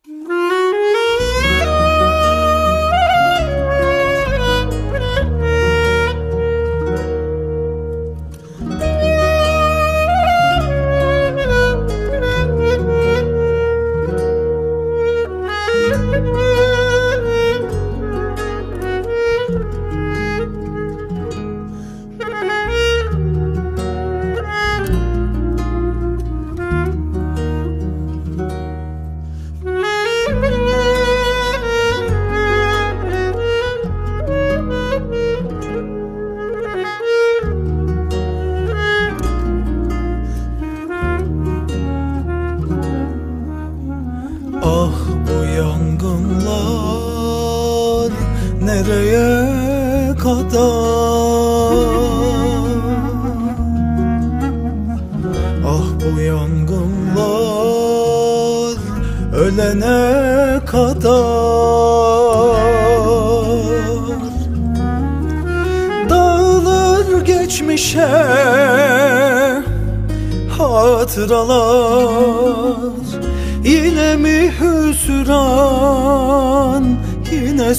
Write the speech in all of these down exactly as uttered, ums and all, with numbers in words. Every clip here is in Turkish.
Ah bu yangınlar nereye kadar? Ah bu yangınlar ölene kadar. Dağılır geçmişe hatıralar, yine mi hüsran, yine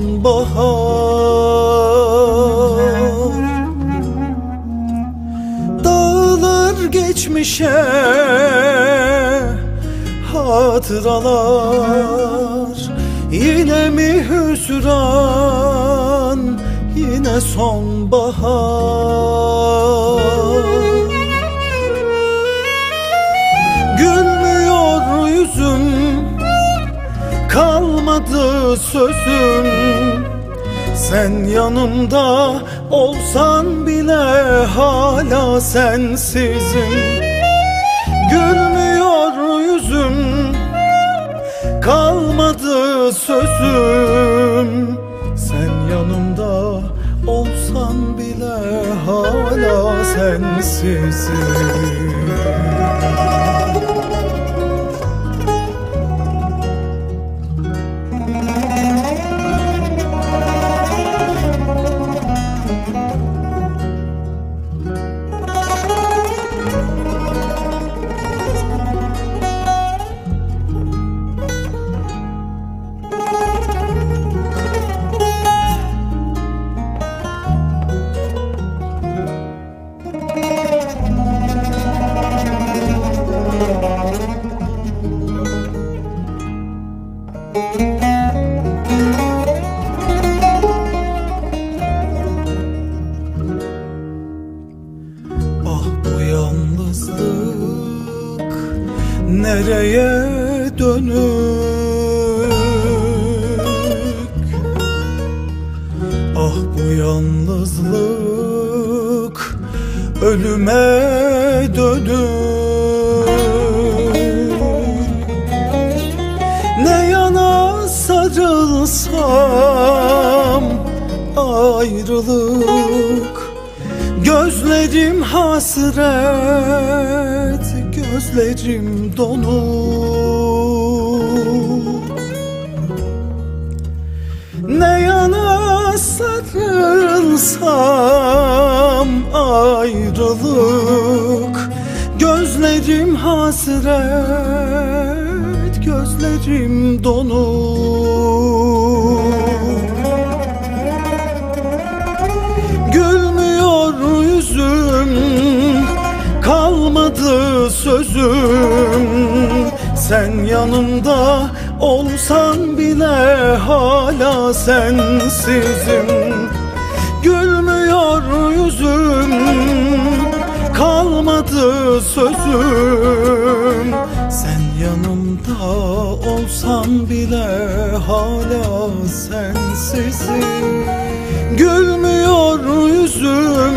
sonbahar. Dağılır geçmişe hatıralar, yine mi hüsran, yine sonbahar. Gülmüyor yüzüm, kalmadı sözüm. Sen yanımda olsan bile hala sensizim. Gülmüyor yüzüm, kalmadı sözüm. Sen yanımda olsan bile hala sensizim. Ah bu yalnızlık nereye dönük? Ah bu yalnızlık ölüme dönük. Ne yana sarılsam ayrılık, gözlerim hasret, gözlerim donuk. Ne yana sarılsam ayrılık, gözlerim hasret, gözlerim donuk. Gülmüyor yüzüm, kalmadı sözüm. Sen yanımda olsan bile hala sensizim. Gülmüyor yüzüm, kalmadı sözüm. Sen yanımda olsan bile hala sensizim. Gülmüyor yüzüm,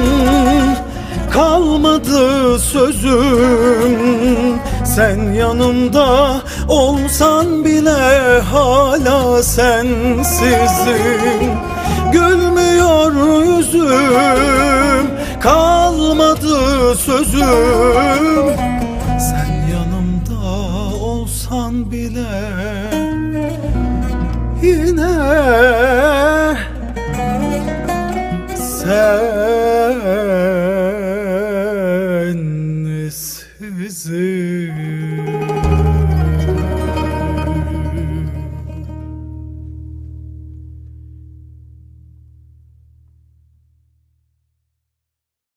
kalmadı sözüm. Sen yanımda olsan bile hala sensizim. Gülmüyor yüzüm, kalmadı sözüm. Sen yanımda olsan bile